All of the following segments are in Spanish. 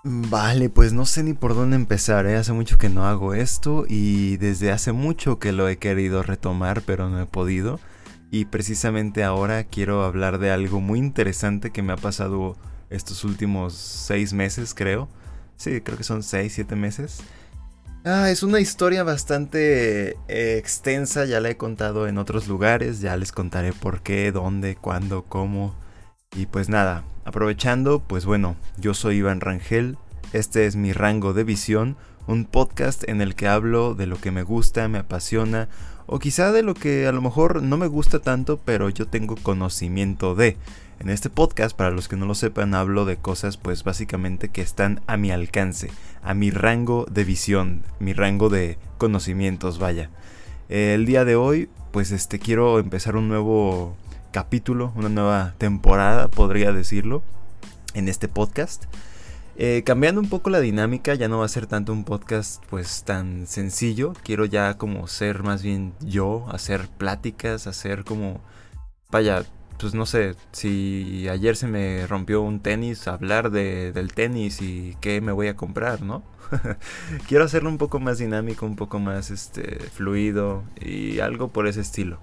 Vale, pues no sé ni por dónde empezar, ¿eh? Hace mucho que no hago esto y desde hace mucho que lo he querido retomar, pero no he podido. Y precisamente ahora quiero hablar de algo muy interesante que me ha pasado estos últimos 6 meses, creo. Sí, creo que son 6, 7 meses. Es una historia bastante extensa, ya la he contado en otros lugares, ya les contaré por qué, dónde, cuándo, cómo. Y pues nada, aprovechando, pues bueno, yo soy Iván Rangel, este es mi rango de visión, un podcast en el que hablo de lo que me gusta, me apasiona, o quizá de lo que a lo mejor no me gusta tanto, pero yo tengo conocimiento de. En este podcast, para los que no lo sepan, hablo de cosas pues básicamente que están a mi alcance, a mi rango de visión, mi rango de conocimientos, vaya. El día de hoy, pues quiero empezar un nuevo capítulo, una nueva temporada, podría decirlo, en este podcast. Cambiando un poco la dinámica, ya no va a ser tanto un podcast pues tan sencillo. Quiero ya como ser más bien yo, hacer pláticas, hacer como, vaya, pues no sé, si ayer se me rompió un tenis, hablar del tenis y qué me voy a comprar, ¿no? Quiero hacerlo un poco más dinámico, un poco más fluido y algo por ese estilo.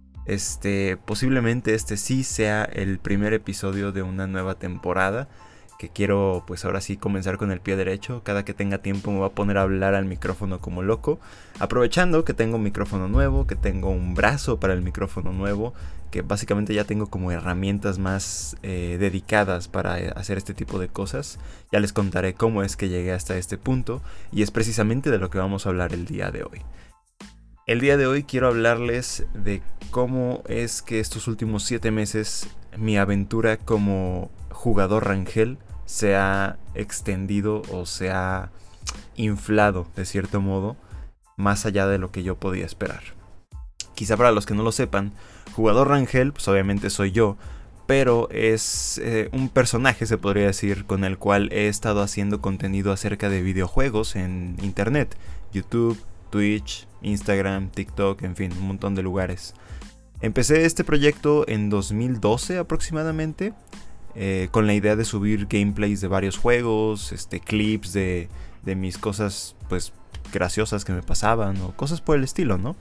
Posiblemente este sí sea el primer episodio de una nueva temporada que quiero pues ahora sí comenzar con el pie derecho. Cada que tenga tiempo me voy a poner a hablar al micrófono como loco, aprovechando que tengo un micrófono nuevo, que tengo un brazo para el micrófono nuevo, que básicamente ya tengo como herramientas más dedicadas para hacer este tipo de cosas. Ya les contaré cómo es que llegué hasta este punto y es precisamente de lo que vamos a hablar el día de hoy. El día de hoy quiero hablarles de cómo es que estos últimos 7 meses mi aventura como jugador Rangel se ha extendido o se ha inflado de cierto modo más allá de lo que yo podía esperar. Quizá para los que no lo sepan, jugador Rangel pues obviamente soy yo, pero es un personaje, se podría decir, con el cual he estado haciendo contenido acerca de videojuegos en internet, YouTube, Twitch, Instagram, TikTok, en fin, un montón de lugares. Empecé este proyecto en 2012 aproximadamente, con la idea de subir gameplays de varios juegos, clips de mis cosas pues graciosas que me pasaban o cosas por el estilo, ¿no?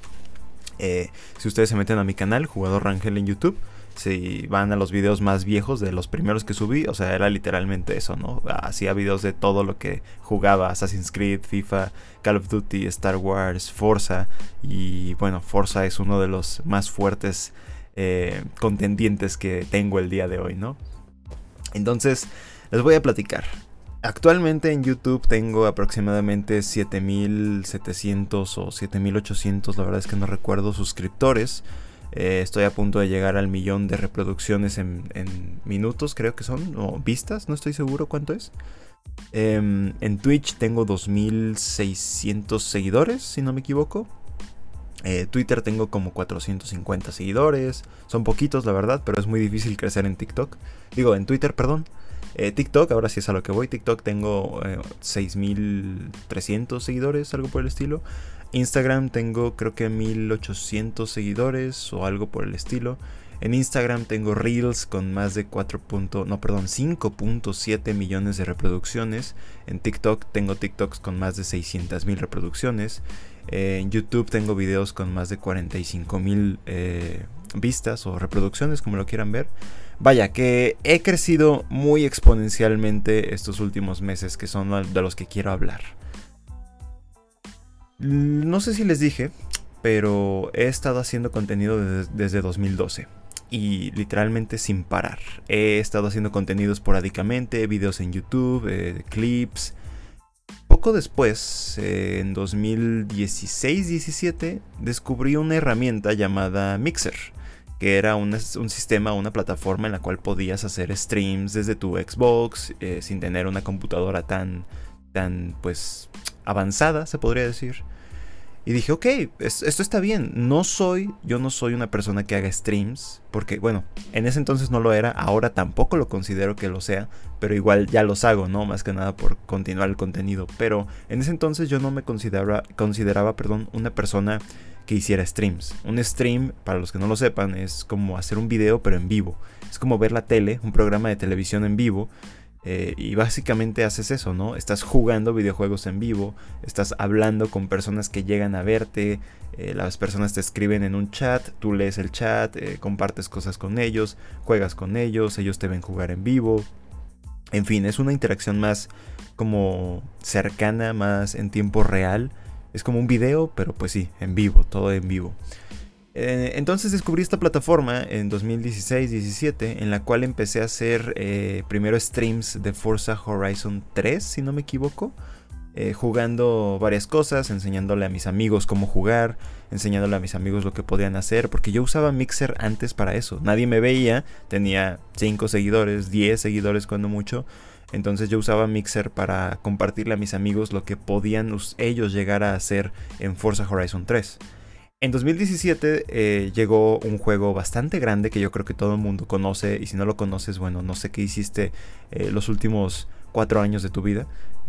Si ustedes se meten a mi canal, Jugador Rangel en YouTube, si van a los videos más viejos de los primeros que subí, o sea, era literalmente eso, ¿no? Hacía videos de todo lo que jugaba: Assassin's Creed, FIFA, Call of Duty, Star Wars, Forza. Y bueno, Forza es uno de los más fuertes contendientes que tengo el día de hoy, ¿no? Entonces, les voy a platicar. Actualmente en YouTube tengo aproximadamente 7700 o 7800, la verdad es que no recuerdo, suscriptores. Estoy a punto de llegar al 1.000.000 de reproducciones en minutos, creo que son, o vistas, no estoy seguro cuánto es. En Twitch tengo 2600 seguidores, si no me equivoco. Twitter tengo como 450 seguidores. Son poquitos, la verdad, pero es muy difícil crecer en TikTok. Digo, en Twitter, perdón. TikTok, ahora sí es a lo que voy. TikTok tengo 6300 seguidores, algo por el estilo. Instagram tengo creo que 1800 seguidores o algo por el estilo. En Instagram tengo Reels con más de 5.7 millones de reproducciones. En TikTok tengo TikToks con más de 600.000 reproducciones. En YouTube tengo videos con más de 45.000 vistas o reproducciones, como lo quieran ver. Vaya, que he crecido muy exponencialmente estos últimos meses, que son de los que quiero hablar. No sé si les dije, pero he estado haciendo contenido desde 2012. Y literalmente sin parar. He estado haciendo contenido esporádicamente, videos en YouTube, clips. Poco después, en 2016-17, descubrí una herramienta llamada Mixer, que era un sistema, una plataforma en la cual podías hacer streams desde tu Xbox, sin tener una computadora tan pues avanzada, se podría decir. Y dije, ok, esto está bien. Yo no soy una persona que haga streams, porque bueno, en ese entonces no lo era, ahora tampoco lo considero que lo sea, pero igual ya los hago, ¿no? Más que nada por continuar el contenido. Pero en ese entonces yo no me consideraba, una persona que hiciera streams. Un stream, para los que no lo sepan, es como hacer un video pero en vivo. Es como ver la tele, un programa de televisión en vivo, Y básicamente haces eso, ¿no? Estás jugando videojuegos en vivo, estás hablando con personas que llegan a verte, las personas te escriben en un chat, tú lees el chat, compartes cosas con ellos, juegas con ellos te ven jugar en vivo. En fin, es una interacción más como cercana, más en tiempo real. Es como un video, pero pues sí, en vivo, todo en vivo. Entonces descubrí esta plataforma en 2016-17 en la cual empecé a hacer primero streams de Forza Horizon 3, si no me equivoco, jugando varias cosas, enseñándole a mis amigos cómo jugar, enseñándole a mis amigos lo que podían hacer, porque yo usaba Mixer antes para eso, nadie me veía, tenía 5 seguidores, 10 seguidores cuando mucho, entonces yo usaba Mixer para compartirle a mis amigos lo que podían ellos llegar a hacer en Forza Horizon 3. En 2017 llegó un juego bastante grande que yo creo que todo el mundo conoce, y si no lo conoces, bueno, no sé qué hiciste los últimos 4 años de tu vida,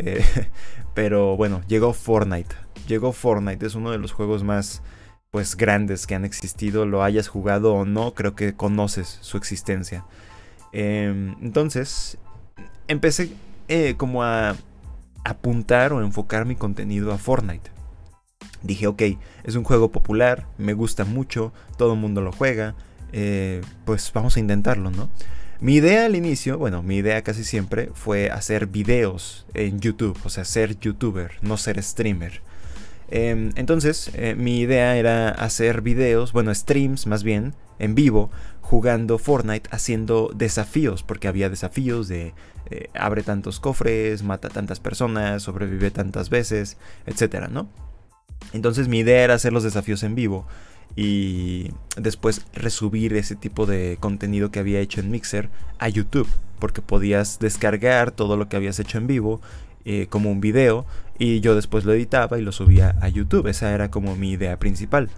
pero bueno, llegó Fortnite. Llegó Fortnite, es uno de los juegos más pues grandes que han existido, lo hayas jugado o no, creo que conoces su existencia. Entonces empecé como a apuntar o enfocar mi contenido a Fortnite. Dije, ok, es un juego popular, me gusta mucho, todo el mundo lo juega, pues vamos a intentarlo, ¿no? Mi idea al inicio, bueno, mi idea casi siempre fue hacer videos en YouTube, o sea, ser youtuber, no ser streamer. Entonces, mi idea era hacer videos, bueno, streams más bien, en vivo, jugando Fortnite, haciendo desafíos, porque había desafíos de abre tantos cofres, mata tantas personas, sobrevive tantas veces, etcétera, ¿no? Entonces mi idea era hacer los desafíos en vivo y después resubir ese tipo de contenido que había hecho en Mixer a YouTube, porque podías descargar todo lo que habías hecho en vivo como un video, y yo después lo editaba y lo subía a YouTube. Esa era como mi idea principal.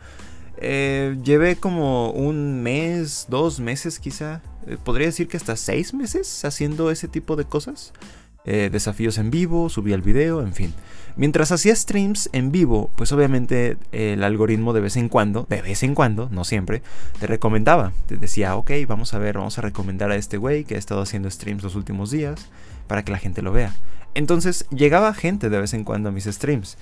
Llevé como un mes, 2 meses quizá, podría decir que hasta 6 meses haciendo ese tipo de cosas. Desafíos en vivo, subía el video, en fin. Mientras hacía streams en vivo, pues obviamente el algoritmo de vez en cuando, no siempre, te recomendaba. Te decía, ok, vamos a recomendar a este güey que ha estado haciendo streams los últimos días para que la gente lo vea. Entonces llegaba gente de vez en cuando a mis streams.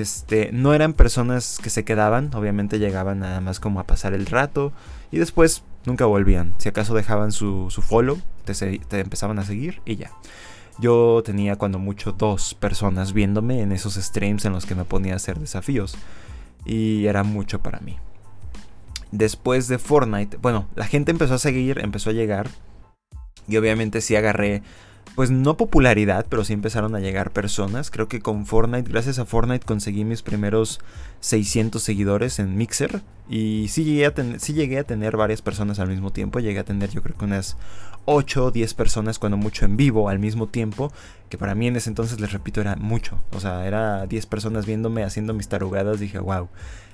No eran personas que se quedaban, obviamente llegaban nada más como a pasar el rato y después nunca volvían. Si acaso dejaban su follow, te empezaban a seguir y ya. Yo tenía cuando mucho 2 personas viéndome en esos streams en los que me ponía a hacer desafíos. Y era mucho para mí. Después de Fortnite, bueno, la gente empezó a seguir, empezó a llegar. Y obviamente sí agarré, pues no popularidad, pero sí empezaron a llegar personas. Creo que con Fortnite, gracias a Fortnite, conseguí mis primeros 600 seguidores en Mixer. Y sí llegué a tener varias personas al mismo tiempo. Llegué a tener yo creo que unas 8 o 10 personas cuando mucho en vivo al mismo tiempo, que para mí en ese entonces, les repito, era mucho. O sea, era 10 personas viéndome haciendo mis tarugadas. Dije, wow.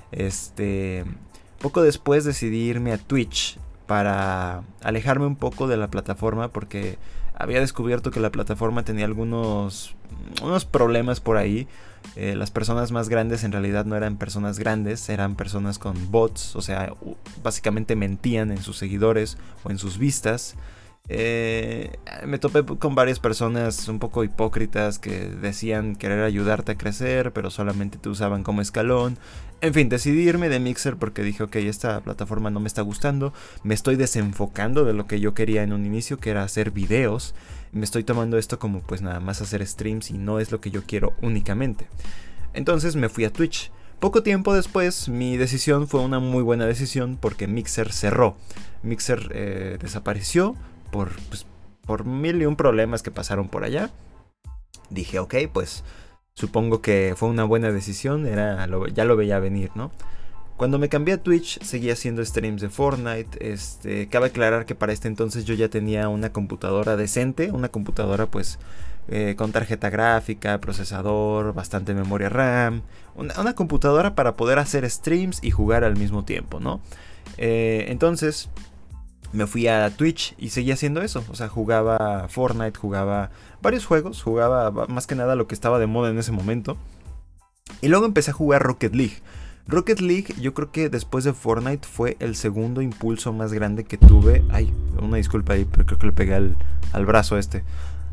Poco después decidí irme a Twitch para alejarme un poco de la plataforma, porque había descubierto que la plataforma tenía unos problemas por ahí. Las personas más grandes en realidad no eran personas grandes, eran personas con bots, o sea, básicamente mentían en sus seguidores o en sus vistas. Me topé con varias personas un poco hipócritas que decían querer ayudarte a crecer, pero solamente te usaban como escalón. En fin, decidí irme de Mixer porque dije, ok, esta plataforma no me está gustando, me estoy desenfocando de lo que yo quería en un inicio, que era hacer videos. Me estoy tomando esto como pues nada más hacer streams y no es lo que yo quiero únicamente. Entonces me fui a Twitch. Poco tiempo después mi decisión fue una muy buena decisión, porque Mixer cerró. Mixer desapareció por 1001 problemas que pasaron por allá. Dije, ok, pues supongo que fue una buena decisión, ya lo veía venir, ¿no? Cuando me cambié a Twitch, seguí haciendo streams de Fortnite. Cabe aclarar que para este entonces yo ya tenía una computadora decente, una computadora pues con tarjeta gráfica, procesador, bastante memoria RAM, una computadora para poder hacer streams y jugar al mismo tiempo, ¿no? Entonces me fui a Twitch y seguí haciendo eso. O sea, jugaba Fortnite, jugaba varios juegos, jugaba más que nada lo que estaba de moda en ese momento. Y luego empecé a jugar Rocket League. Rocket League, yo creo que después de Fortnite fue el segundo impulso más grande que tuve. Ay, una disculpa ahí, pero creo que le pegué al brazo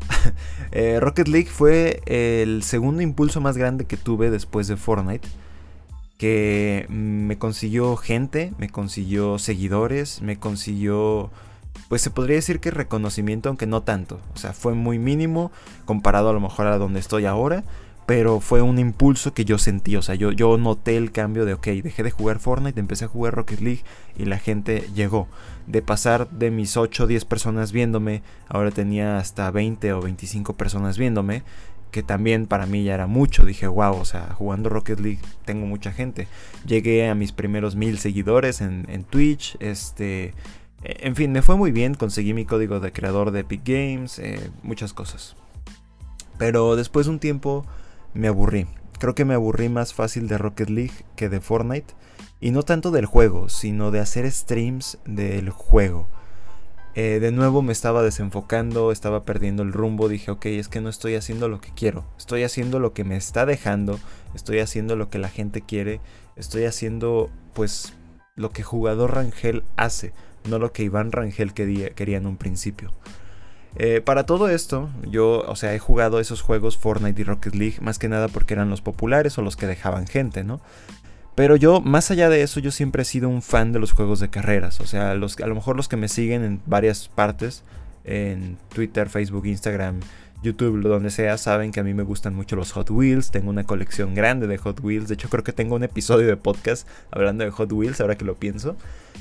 Rocket League fue el segundo impulso más grande que tuve después de Fortnite, que me consiguió gente, me consiguió seguidores, me consiguió, pues se podría decir que reconocimiento, aunque no tanto. O sea, fue muy mínimo comparado a lo mejor a donde estoy ahora, pero fue un impulso que yo sentí. O sea, yo noté el cambio de, ok, dejé de jugar Fortnite, empecé a jugar Rocket League y la gente llegó. De pasar de mis 8 o 10 personas viéndome, ahora tenía hasta 20 o 25 personas viéndome, que también para mí ya era mucho. Dije, wow, o sea, jugando Rocket League tengo mucha gente. Llegué a mis primeros 1000 seguidores en Twitch, en fin, me fue muy bien, conseguí mi código de creador de Epic Games, muchas cosas. Pero después de un tiempo me aburrí. Creo que me aburrí más fácil de Rocket League que de Fortnite. Y no tanto del juego, sino de hacer streams del juego. De nuevo me estaba desenfocando, estaba perdiendo el rumbo. Dije, ok, es que no estoy haciendo lo que quiero. Estoy haciendo lo que me está dejando. Estoy haciendo lo que la gente quiere. Estoy haciendo, pues, lo que Jugador Rangel hace. No lo que Iván Rangel quería en un principio. Para todo esto, yo, o sea, he jugado esos juegos Fortnite y Rocket League más que nada porque eran los populares o los que dejaban gente, ¿no? Pero yo, más allá de eso, yo siempre he sido un fan de los juegos de carreras. O sea, a lo mejor los que me siguen en varias partes, en Twitter, Facebook, Instagram, YouTube, donde sea, saben que a mí me gustan mucho los Hot Wheels. Tengo una colección grande de Hot Wheels. De hecho, creo que tengo un episodio de podcast hablando de Hot Wheels, ahora que lo pienso.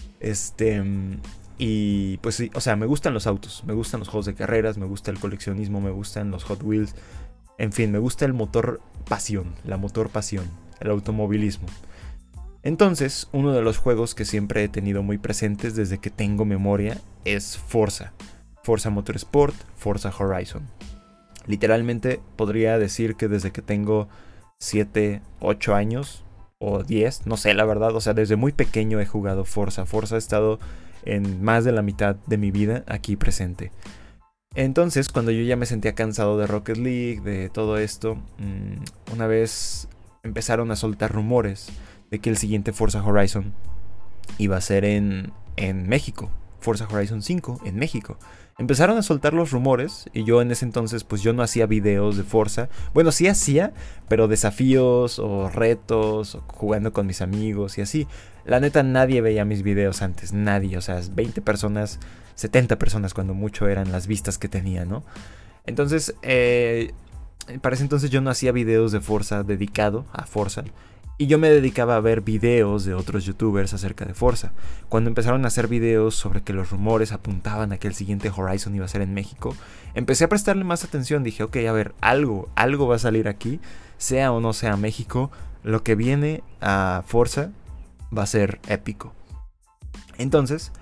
Y pues sí, o sea, me gustan los autos, me gustan los juegos de carreras, me gusta el coleccionismo, me gustan los Hot Wheels. En fin, me gusta el motor pasión, la motor pasión, el automovilismo. Entonces, uno de los juegos que siempre he tenido muy presentes desde que tengo memoria es Forza. Forza Motorsport, Forza Horizon. Literalmente podría decir que desde que tengo 7, 8 años o 10, no sé la verdad, o sea, desde muy pequeño he jugado Forza. Forza ha estado en más de la mitad de mi vida aquí presente. Entonces, cuando yo ya me sentía cansado de Rocket League, de todo esto, una vez empezaron a soltar rumores de que el siguiente Forza Horizon iba a ser en México. Forza Horizon 5 en México. Empezaron a soltar los rumores y yo en ese entonces pues yo no hacía videos de Forza. Bueno, sí hacía, pero desafíos o retos o jugando con mis amigos y así. La neta nadie veía mis videos antes, nadie. O sea, 20 personas, 70 personas cuando mucho eran las vistas que tenía, ¿no? Entonces, para ese entonces yo no hacía videos de Forza dedicado a Forza. Y yo me dedicaba a ver videos de otros youtubers acerca de Forza. Cuando empezaron a hacer videos sobre que los rumores apuntaban a que el siguiente Horizon iba a ser en México, empecé a prestarle más atención. Dije, ok, a ver, algo va a salir aquí, sea o no sea México, lo que viene a Forza va a ser épico. Entonces,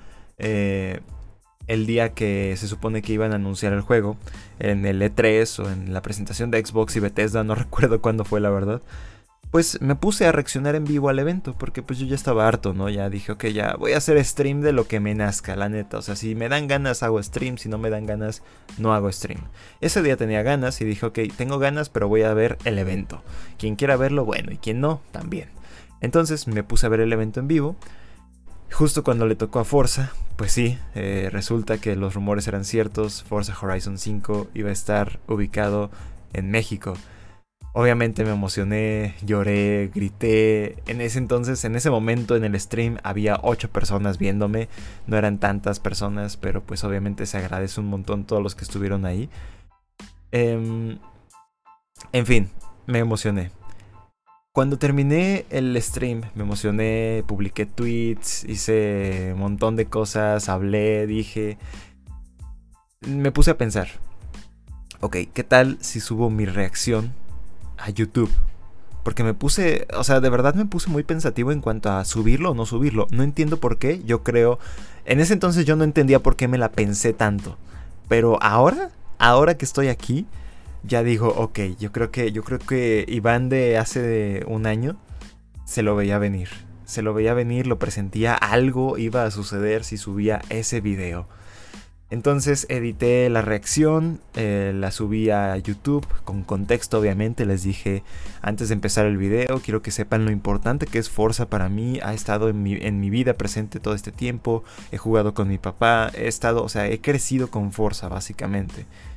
el día que se supone que iban a anunciar el juego, en el E3 o en la presentación de Xbox y Bethesda, no recuerdo cuándo fue la verdad, pues me puse a reaccionar en vivo al evento, porque pues yo ya estaba harto, ¿no? Ya dije, ok, ya voy a hacer stream de lo que me nazca, la neta. O sea, si me dan ganas hago stream, si no me dan ganas no hago stream. Ese día tenía ganas y dije, ok, tengo ganas, pero voy a ver el evento. Quien quiera verlo, bueno, y quien no, también. Entonces me puse a ver el evento en vivo. Justo cuando le tocó a Forza, pues sí, resulta que los rumores eran ciertos. Forza Horizon 5 iba a estar ubicado en México. Obviamente me emocioné, lloré, grité. En ese entonces, en ese momento en el stream había 8 personas viéndome. No eran tantas personas, pero pues obviamente se agradece un montón todos los que estuvieron ahí. En fin, me emocioné. Cuando terminé el stream me emocioné, publiqué tweets, hice un montón de cosas, hablé, dije... Me puse a pensar, ok, ¿qué tal si subo mi reacción a YouTube? Porque me puse, o sea, de verdad me puse muy pensativo en cuanto a subirlo o no subirlo. No entiendo por qué, yo creo... En ese entonces yo no entendía por qué me la pensé tanto. Pero ahora que estoy aquí, ya digo, ok, yo creo que Iván de hace un año se lo veía venir. Se lo veía venir, lo presentía, algo iba a suceder si subía ese video. Entonces edité la reacción, la subí a YouTube con contexto obviamente. Les dije antes de empezar el video, quiero que sepan lo importante que es Forza para mí. Ha estado en mi vida presente todo este tiempo. He jugado con mi papá, he crecido con Forza básicamente.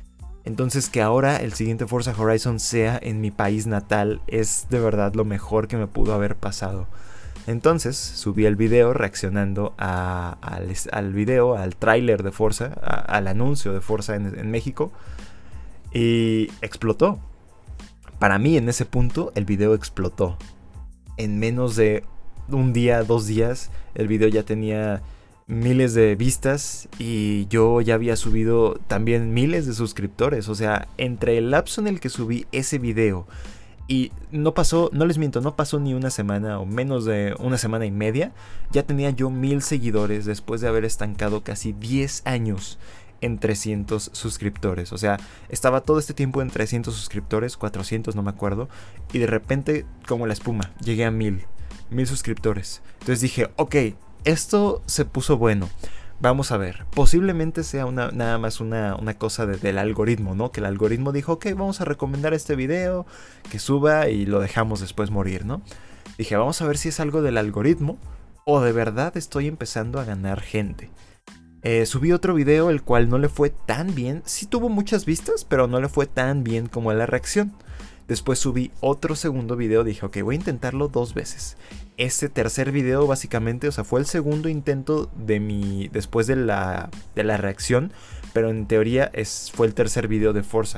Entonces que ahora el siguiente Forza Horizon sea en mi país natal es de verdad lo mejor que me pudo haber pasado. Entonces subí el video reaccionando al video, al tráiler de Forza, al anuncio de Forza en México. Y explotó. Para mí en ese punto el video explotó. En menos de un día, 2 días, el video ya tenía miles de vistas y yo ya había subido también miles de suscriptores. O sea, entre el lapso en el que subí ese video y no pasó, no les miento, no pasó ni una semana o menos de una semana y media, ya tenía yo 1000 seguidores después de haber estancado casi 10 años en 300 suscriptores. O sea, estaba todo este tiempo en 300 suscriptores, 400 no me acuerdo, y de repente, como la espuma, llegué a 1000 suscriptores. Entonces dije, ok, esto se puso bueno. Vamos a ver, posiblemente sea nada más una cosa del algoritmo, ¿no? Que el algoritmo dijo, ok, vamos a recomendar este video, que suba y lo dejamos después morir, ¿no? Dije, vamos a ver si es algo del algoritmo o de verdad estoy empezando a ganar gente. Subí otro video el cual no le fue tan bien, sí tuvo muchas vistas, pero no le fue tan bien como la reacción. Después subí otro segundo video, dije, ok, voy a intentarlo 2 veces. Este tercer video básicamente, o sea, fue el segundo intento después de la reacción, pero en teoría fue el tercer video de Forza.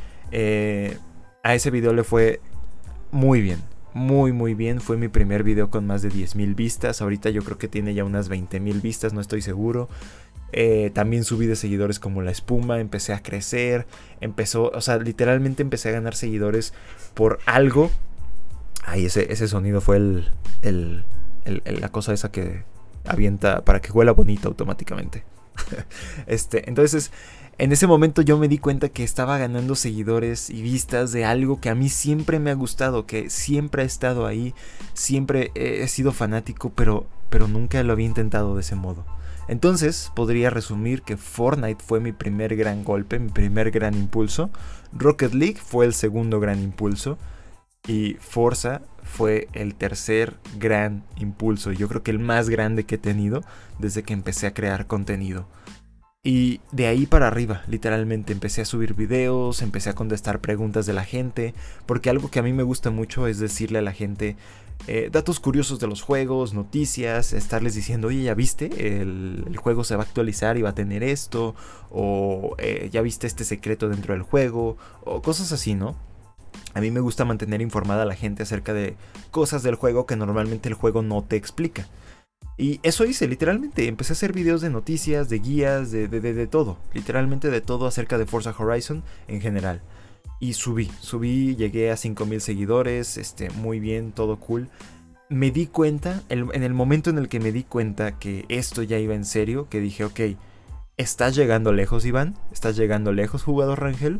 A ese video le fue muy bien, muy bien. Fue mi primer video con más de 10,000 vistas. Ahorita yo creo que tiene ya unas 20,000 vistas, no estoy seguro. También subí de seguidores como la espuma, empecé a crecer, o sea, literalmente empecé a ganar seguidores por algo. Ay, ese sonido fue la cosa esa que avienta para que huela bonito automáticamente. Entonces, en ese momento yo me di cuenta que estaba ganando seguidores y vistas de algo que a mí siempre me ha gustado, que siempre ha estado ahí, siempre he sido fanático, pero nunca lo había intentado de ese modo. Entonces podría resumir que Fortnite fue mi primer gran golpe, mi primer gran impulso. Rocket League fue el segundo gran impulso. Y Forza fue el tercer gran impulso. Yo creo que el más grande que he tenido desde que empecé a crear contenido. Y de ahí para arriba, literalmente, empecé a subir videos, empecé a contestar preguntas de la gente. Porque algo que a mí me gusta mucho es decirle a la gente datos curiosos de los juegos, noticias, estarles diciendo, oye, ¿ya viste? El juego se va a actualizar y va a tener esto. O ¿ya viste este secreto dentro del juego? O cosas así, ¿no? A mí me gusta mantener informada a la gente acerca de cosas del juego que normalmente el juego no te explica. Y eso hice, literalmente. Empecé a hacer videos de noticias, de guías, de todo. Literalmente de todo acerca de Forza Horizon en general. Y subí, llegué a 5,000 seguidores, muy bien, todo cool. Me di cuenta, en el momento en el que me di cuenta que esto ya iba en serio, que dije, ok, estás llegando lejos, Iván, estás llegando lejos, jugador Rangel.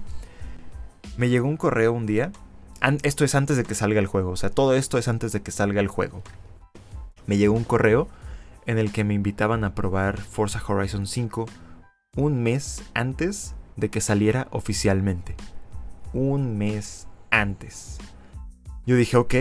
Me llegó un correo un día, esto es antes de que salga el juego, o sea, todo esto es antes de que salga el juego. Me llegó un correo en el que me invitaban a probar Forza Horizon 5 un mes antes de que saliera oficialmente. Un mes antes. Yo dije, ok,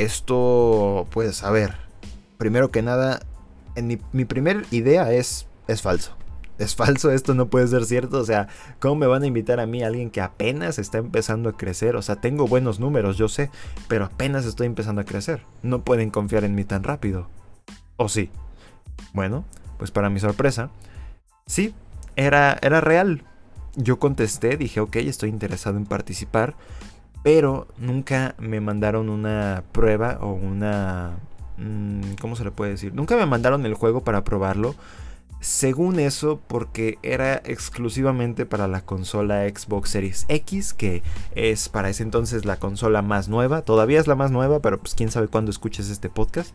esto, pues, a ver, primero que nada, mi primer idea es falso. Es falso, esto no puede ser cierto. O sea, ¿cómo me van a invitar a mí, alguien que apenas está empezando a crecer? O sea, tengo buenos números, yo sé, pero apenas estoy empezando a crecer. No pueden confiar en mí tan rápido. ¿O sí? Bueno, pues para mi sorpresa, sí, era real. Yo contesté, dije, ok, estoy interesado en participar, pero nunca me mandaron una prueba o una... ¿cómo se le puede decir? Nunca me mandaron el juego para probarlo. Según eso, porque era exclusivamente para la consola Xbox Series X, que es para ese entonces la consola más nueva. Todavía es la más nueva, pero pues quién sabe cuándo escuches este podcast.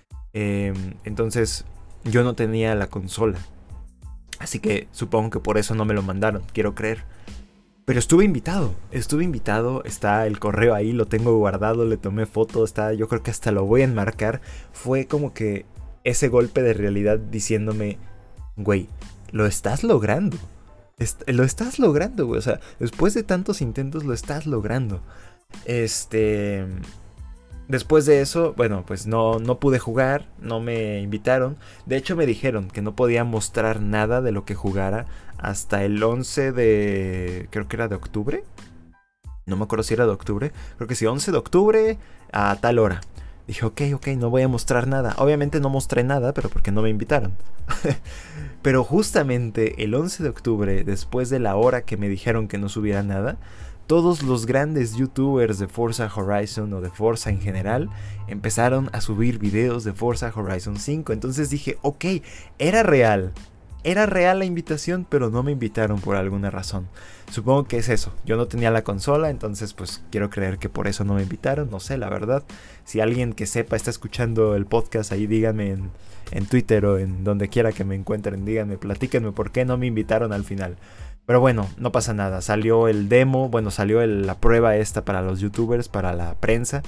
Entonces yo no tenía la consola. Así que supongo que por eso no me lo mandaron, quiero creer. Pero estuve invitado, está el correo ahí, lo tengo guardado, le tomé foto, yo creo que hasta lo voy a enmarcar. Fue como que ese golpe de realidad diciéndome, güey, lo estás logrando. Lo estás logrando, güey. O sea, después de tantos intentos lo estás logrando. Después de eso, bueno, pues no pude jugar, no me invitaron. De hecho me dijeron que no podía mostrar nada de lo que jugara hasta el 11 de... creo que era de octubre. No me acuerdo si era de octubre. Creo que sí, 11 de octubre a tal hora. Dije, ok, no voy a mostrar nada. Obviamente no mostré nada, pero porque no me invitaron. Pero justamente el 11 de octubre, después de la hora que me dijeron que no subiera nada, todos los grandes youtubers de Forza Horizon o de Forza en general empezaron a subir videos de Forza Horizon 5. Entonces dije, ok, era real. Era real la invitación, pero no me invitaron por alguna razón. Supongo que es eso. Yo no tenía la consola, entonces pues quiero creer que por eso no me invitaron. No sé, la verdad. Si alguien que sepa está escuchando el podcast, ahí díganme en Twitter o en donde quiera que me encuentren. Díganme, platíquenme por qué no me invitaron al final. Pero bueno, no pasa nada. Salió el demo, bueno, salió la prueba esta para los youtubers, para la prensa.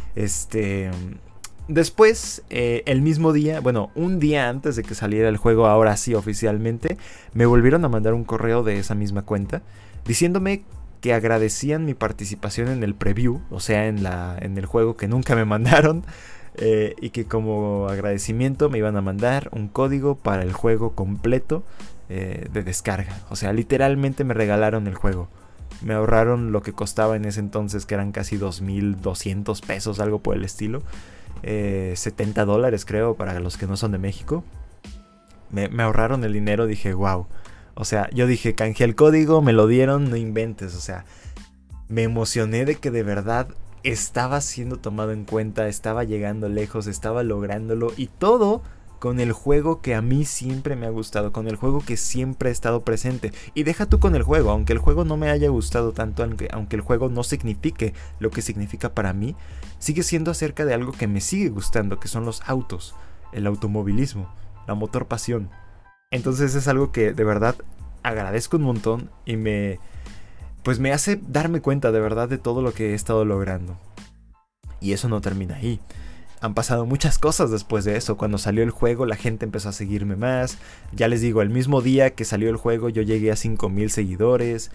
Después, el mismo día, bueno, un día antes de que saliera el juego, ahora sí oficialmente, me volvieron a mandar un correo de esa misma cuenta, diciéndome que agradecían mi participación en el preview, o sea, en el juego que nunca me mandaron, y que como agradecimiento me iban a mandar un código para el juego completo de descarga. O sea, literalmente me regalaron el juego. Me ahorraron lo que costaba en ese entonces, que eran casi 2,200 pesos, algo por el estilo. $70 creo, para los que no son de México. Me ahorraron el dinero, dije, wow. O sea, yo dije, canjeé el código, me lo dieron, no inventes. O sea, me emocioné de que de verdad estaba siendo tomado en cuenta, estaba llegando lejos, estaba lográndolo, y todo con el juego que a mí siempre me ha gustado, con el juego que siempre ha estado presente. Y deja tú con el juego, aunque el juego no me haya gustado tanto, aunque el juego no signifique lo que significa para mí, sigue siendo acerca de algo que me sigue gustando, que son los autos, el automovilismo, la motor pasión. Entonces es algo que de verdad agradezco un montón y pues me hace darme cuenta de verdad de todo lo que he estado logrando. Y eso no termina ahí. Han pasado muchas cosas después de eso. Cuando salió el juego, la gente empezó a seguirme más. Ya les digo, el mismo día que salió el juego, yo llegué a 5,000 seguidores.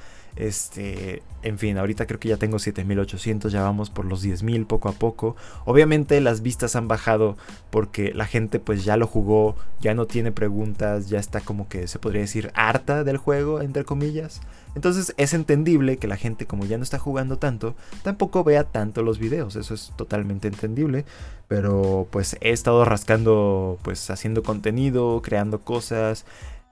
En fin, ahorita creo que ya tengo 7,800, ya vamos por los 10,000 poco a poco. Obviamente las vistas han bajado porque la gente pues ya lo jugó, ya no tiene preguntas, ya está como que se podría decir harta del juego, entre comillas. Entonces es entendible que la gente, como ya no está jugando tanto, tampoco vea tanto los videos. Eso es totalmente entendible. Pero pues he estado rascando, pues haciendo contenido, creando cosas.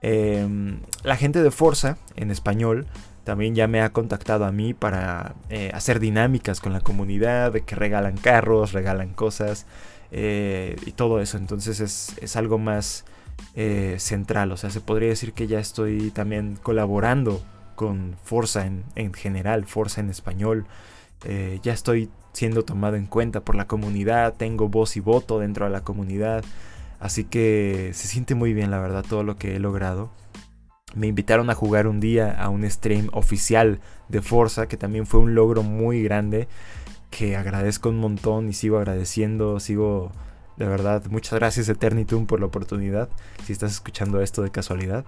La gente de Forza en español también ya me ha contactado a mí para hacer dinámicas con la comunidad, de que regalan carros, regalan cosas y todo eso. Entonces es algo más central. O sea, se podría decir que ya estoy también colaborando con Forza en general, Forza en español. Ya estoy siendo tomado en cuenta por la comunidad, tengo voz y voto dentro de la comunidad. Así que se siente muy bien, la verdad, todo lo que he logrado. Me invitaron a jugar un día a un stream oficial de Forza, que también fue un logro muy grande, que agradezco un montón y sigo agradeciendo, de verdad, muchas gracias Eternitum por la oportunidad, si estás escuchando esto de casualidad.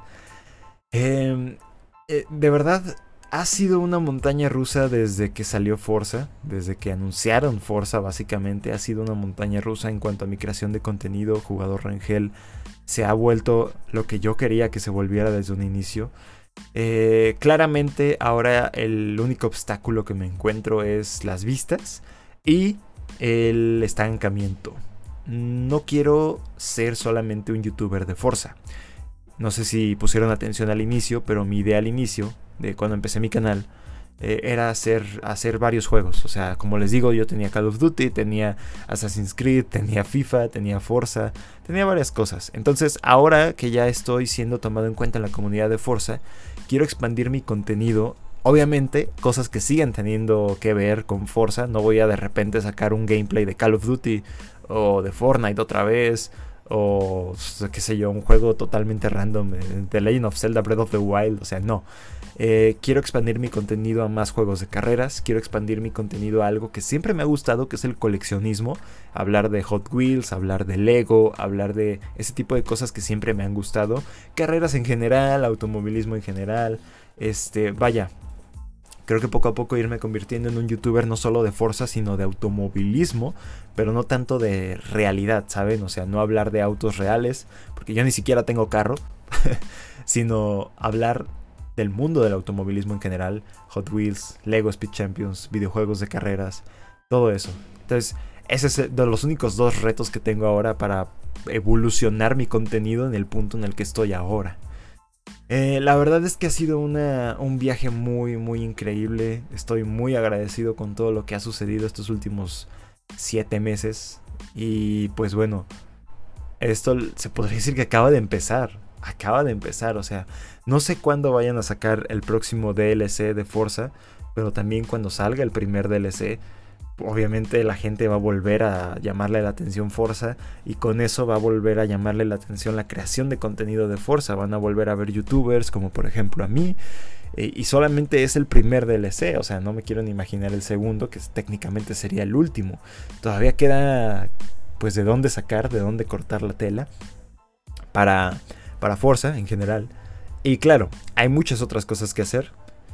De verdad, ha sido una montaña rusa desde que salió Forza, desde que anunciaron Forza básicamente. Ha sido una montaña rusa en cuanto a mi creación de contenido. Jugador Rangel se ha vuelto lo que yo quería que se volviera desde un inicio. Claramente ahora el único obstáculo que me encuentro es las vistas y el estancamiento. No quiero ser solamente un youtuber de Forza. No sé si pusieron atención al inicio, pero mi idea al inicio, de cuando empecé mi canal, era hacer varios juegos. O sea, como les digo, yo tenía Call of Duty, tenía Assassin's Creed, tenía FIFA, tenía Forza, tenía varias cosas. Entonces, ahora que ya estoy siendo tomado en cuenta en la comunidad de Forza, quiero expandir mi contenido. Obviamente, cosas que sigan teniendo que ver con Forza. No voy a de repente sacar un gameplay de Call of Duty o de Fortnite otra vez, o qué sé yo, un juego totalmente random, The Legend of Zelda Breath of the Wild. O sea, no. Quiero expandir mi contenido a más juegos de carreras. Quiero expandir mi contenido a algo que siempre me ha gustado, que es el coleccionismo. Hablar de Hot Wheels, hablar de Lego, hablar de ese tipo de cosas que siempre me han gustado. Carreras en general, automovilismo en general. Vaya, Creo que poco a poco irme convirtiendo en un youtuber no solo de Forza, sino de automovilismo, pero no tanto de realidad, ¿saben? O sea, no hablar de autos reales, porque yo ni siquiera tengo carro, sino hablar del mundo del automovilismo en general, Hot Wheels, Lego Speed Champions, videojuegos de carreras, todo eso. Entonces, ese es de los únicos dos retos que tengo ahora para evolucionar mi contenido en el punto en el que estoy ahora. La verdad es que ha sido un viaje muy, muy increíble. Estoy muy agradecido con todo lo que ha sucedido estos últimos 7 meses. Y pues bueno, esto se podría decir que acaba de empezar. Acaba de empezar, o sea, no sé cuándo vayan a sacar el próximo DLC de Forza, pero también cuando salga el primer DLC, obviamente la gente va a volver a llamarle la atención Forza, y con eso va a volver a llamarle la atención la creación de contenido de Forza. Van a volver a ver youtubers como por ejemplo a mí, y solamente es el primer DLC, o sea, no me quiero ni imaginar el segundo, que técnicamente sería el último. Todavía queda pues de dónde sacar, de dónde cortar la tela para Forza en general. Y claro, hay muchas otras cosas que hacer.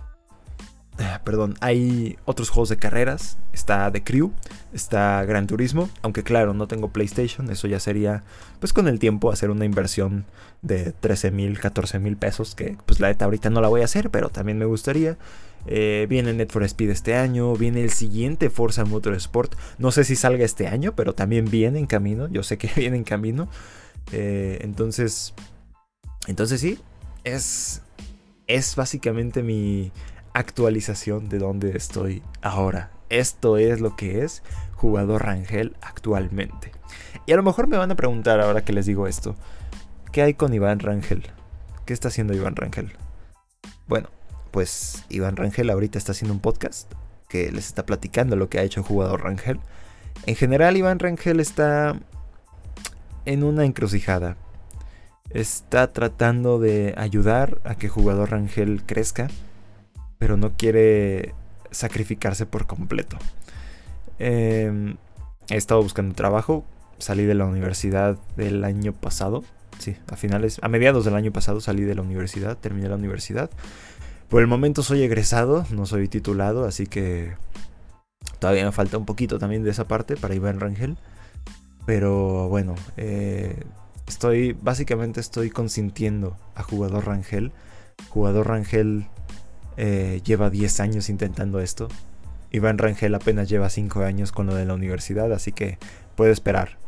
Hay otros juegos de carreras. Está The Crew, está Gran Turismo. Aunque claro, no tengo PlayStation. Eso ya sería, pues con el tiempo, hacer una inversión de 13,000, 14,000 pesos. Que pues la neta ahorita no la voy a hacer, pero también me gustaría. Viene Need for Speed este año. Viene el siguiente Forza Motorsport. No sé si salga este año, pero también viene en camino. Yo sé que viene en camino. Entonces sí, es básicamente mi actualización de donde estoy ahora. Esto es lo que es Jugador Rangel actualmente. Y a lo mejor me van a preguntar ahora que les digo esto, ¿qué hay con Iván Rangel? ¿Qué está haciendo Iván Rangel? Bueno, pues Iván Rangel ahorita está haciendo un podcast que les está platicando lo que ha hecho Jugador Rangel. En general, Iván Rangel está en una encrucijada. Está tratando de ayudar a que Jugador Rangel crezca, pero no quiere sacrificarse por completo. He estado buscando trabajo. Salí de la universidad del año pasado. Sí, a mediados del año pasado salí de la universidad. Terminé la universidad. Por el momento soy egresado, no soy titulado, así que todavía me falta un poquito también de esa parte para Iván Rangel. Pero bueno, básicamente estoy consintiendo a Jugador Rangel. Jugador Rangel lleva 10 años intentando esto. Iván Rangel apenas lleva 5 años con lo de la universidad, así que puede esperar.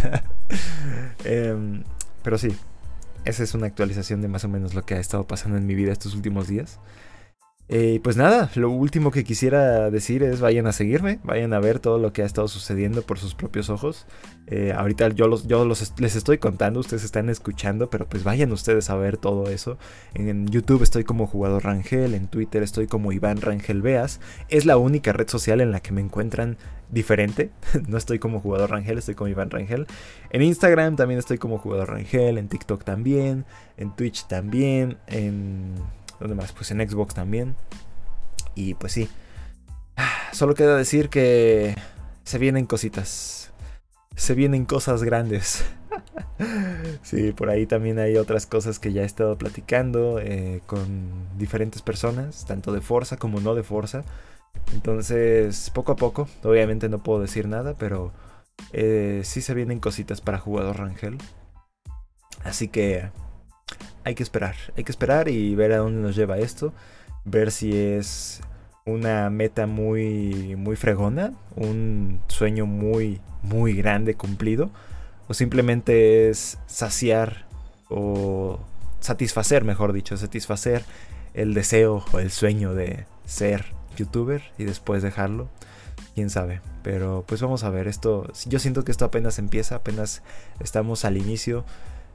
Pero sí, esa es una actualización de más o menos lo que ha estado pasando en mi vida estos últimos días. Pues nada, lo último que quisiera decir es vayan a seguirme, vayan a ver todo lo que ha estado sucediendo por sus propios ojos. Ahorita les estoy contando, ustedes están escuchando, pero pues vayan ustedes a ver todo eso. En YouTube estoy como Jugador Rangel, en Twitter estoy como Iván Rangel Veas. Es la única red social en la que me encuentran diferente. No estoy como Jugador Rangel, estoy como Iván Rangel. En Instagram también estoy como Jugador Rangel, en TikTok también, en Twitch también, ¿dónde más? Pues en Xbox también. Y pues sí, solo queda decir que se vienen cositas. Se vienen cosas grandes. Sí, por ahí también hay otras cosas que ya he estado platicando con diferentes personas, tanto de Forza como no de Forza. Entonces, poco a poco, obviamente no puedo decir nada, pero sí se vienen cositas para Jugador Rangel. Así que hay que esperar y ver a dónde nos lleva esto. Ver si es una meta muy, muy fregona, un sueño muy, muy grande cumplido, o simplemente es saciar o satisfacer, mejor dicho, satisfacer el deseo o el sueño de ser youtuber y después dejarlo. Quién sabe, pero pues vamos a ver. Esto, yo siento que esto apenas empieza, apenas estamos al inicio.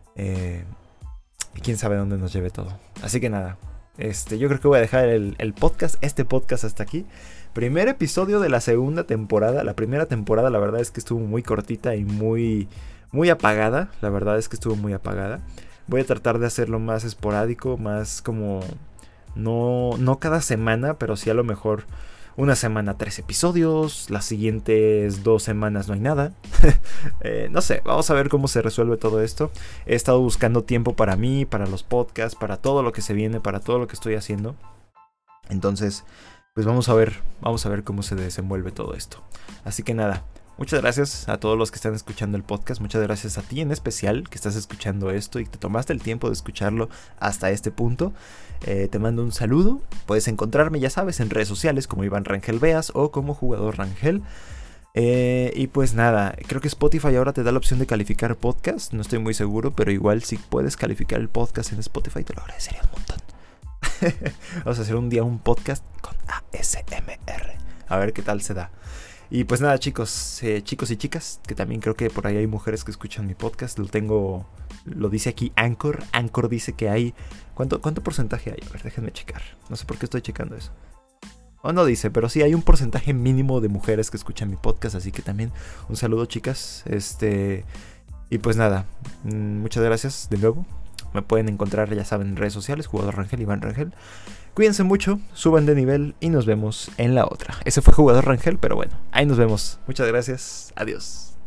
Y quién sabe dónde nos lleve todo. Así que nada, yo creo que voy a dejar el podcast, este podcast hasta aquí. Primer episodio de la segunda temporada. La primera temporada la verdad es que estuvo muy cortita y muy, muy apagada. La verdad es que estuvo muy apagada. Voy a tratar de hacerlo más esporádico, más como... No cada semana, pero sí a lo mejor una semana 3 episodios, las siguientes 2 semanas no hay nada. No sé, vamos a ver cómo se resuelve todo esto. He estado buscando tiempo para mí, para los podcasts, para todo lo que se viene, para todo lo que estoy haciendo. Entonces, pues vamos a ver cómo se desenvuelve todo esto. Así que nada, muchas gracias a todos los que están escuchando el podcast. Muchas gracias a ti en especial que estás escuchando esto y te tomaste el tiempo de escucharlo hasta este punto. Te mando un saludo. Puedes encontrarme, ya sabes, en redes sociales como Iván Rangel Veas o como Jugador Rangel. Y pues nada, creo que Spotify ahora te da la opción de calificar podcast. No estoy muy seguro, pero igual si puedes calificar el podcast en Spotify te lo agradecería un montón. Vamos a hacer un día un podcast con ASMR. A ver qué tal se da. Y pues nada, chicos y chicas, que también creo que por ahí hay mujeres que escuchan mi podcast. Lo dice aquí Anchor. Anchor dice que hay... ¿Cuánto porcentaje hay? A ver, déjenme checar. No sé por qué estoy checando eso. No dice, pero sí hay un porcentaje mínimo de mujeres que escuchan mi podcast. Así que también un saludo, chicas. Y pues nada, muchas gracias de nuevo. Me pueden encontrar, ya saben, en redes sociales, Jugador Rangel, Iván Rangel. Cuídense mucho, suban de nivel y nos vemos en la otra. Ese fue Jugador Rangel, pero bueno, ahí nos vemos. Muchas gracias, adiós.